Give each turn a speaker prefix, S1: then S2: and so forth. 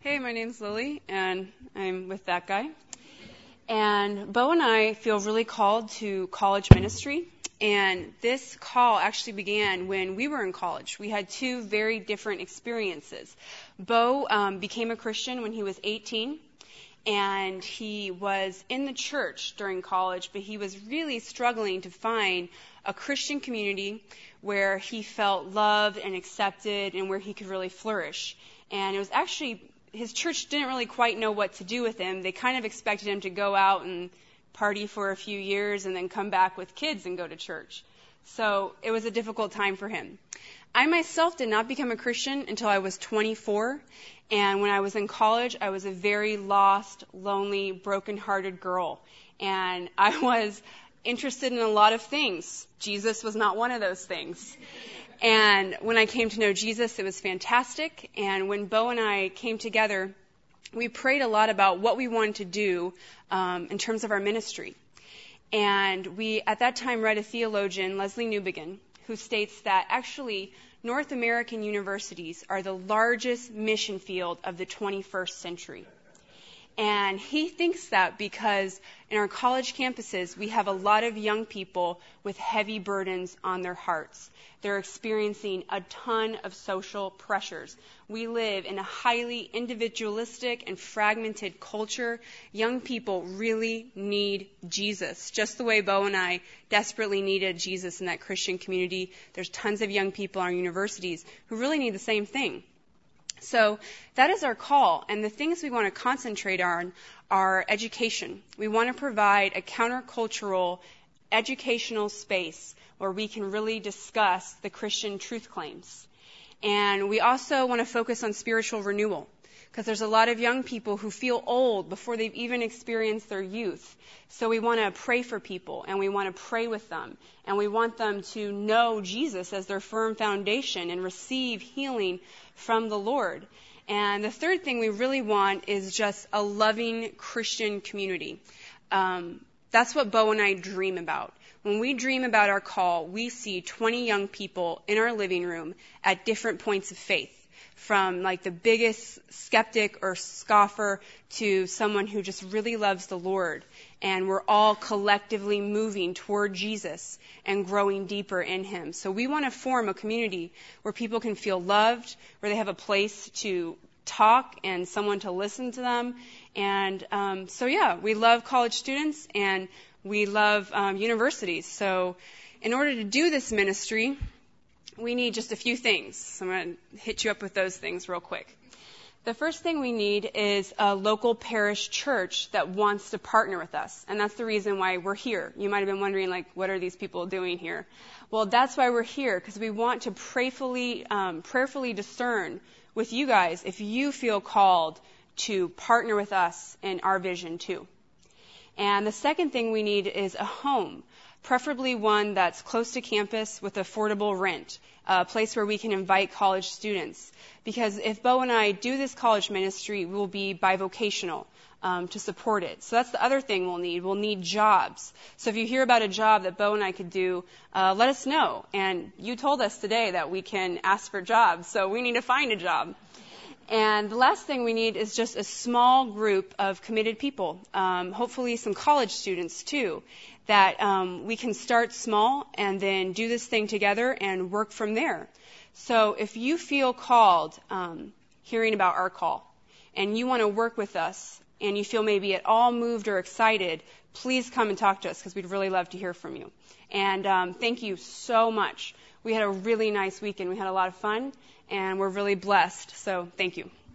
S1: Hey, my name's Lily, and I'm with that guy. And Bo and I feel really called to college ministry. And this call actually began when we were in college. We had two very different experiences. Bo became a Christian when he was 18, and he was in the church during college, but he was really struggling to find a Christian community where he felt loved and accepted and where he could really flourish. And it was actually, his church didn't really quite know what to do with him. They kind of expected him to go out and party for a few years and then come back with kids and go to church. So it was a difficult time for him. I myself did not become a Christian until I was 24. And when I was in college, I was a very lost, lonely, broken-hearted girl. And I was interested in a lot of things. Jesus was not one of those things. And when I came to know Jesus, it was fantastic. And when Bo and I came together, we prayed a lot about what we wanted to do in terms of our ministry. And we, at that time, read a theologian, Leslie Newbigin, who states that actually North American universities are the largest mission field of the 21st century. And he thinks that because in our college campuses, we have a lot of young people with heavy burdens on their hearts. They're experiencing a ton of social pressures. We live in a highly individualistic and fragmented culture. Young people really need Jesus. Just the way Bo and I desperately needed Jesus in that Christian community, there's tons of young people in our universities who really need the same thing. So that is our call, and the things we want to concentrate on are education. We want to provide a countercultural educational space where we can really discuss the Christian truth claims. And we also want to focus on spiritual renewal, because there's a lot of young people who feel old before they've even experienced their youth. So we want to pray for people, and we want to pray with them, and we want them to know Jesus as their firm foundation and receive healing from the Lord. And the third thing we really want is just a loving Christian community. That's what Bo and I dream about. When we dream about our call, we see 20 young people in our living room at different points of faith, from like the biggest skeptic or scoffer to someone who just really loves the Lord. And we're all collectively moving toward Jesus and growing deeper in Him. So we want to form a community where people can feel loved, where they have a place to talk and someone to listen to them. And we love college students and we love universities. So in order to do this ministry, we need just a few things. So I'm going to hit you up with those things real quick. The first thing we need is a local parish church that wants to partner with us. And that's the reason why we're here. You might have been wondering, what are these people doing here? Well, that's why we're here, because we want to prayerfully discern with you guys if you feel called to partner with us in our vision too. And the second thing we need is a home, preferably one that's close to campus with affordable rent, a place where we can invite college students. Because if Bo and I do this college ministry, we will be bivocational to support it. So that's the other thing we'll need. We'll need jobs. So if you hear about a job that Bo and I could do, let us know. And you told us today that we can ask for jobs, so we need to find a job. And the last thing we need is just a small group of committed people, hopefully some college students too, that we can start small and then do this thing together and work from there. So if you feel called hearing about our call and you want to work with us and you feel maybe at all moved or excited, please come and talk to us because we'd really love to hear from you. And thank you so much. We had a really nice weekend. We had a lot of fun and we're really blessed. So thank you.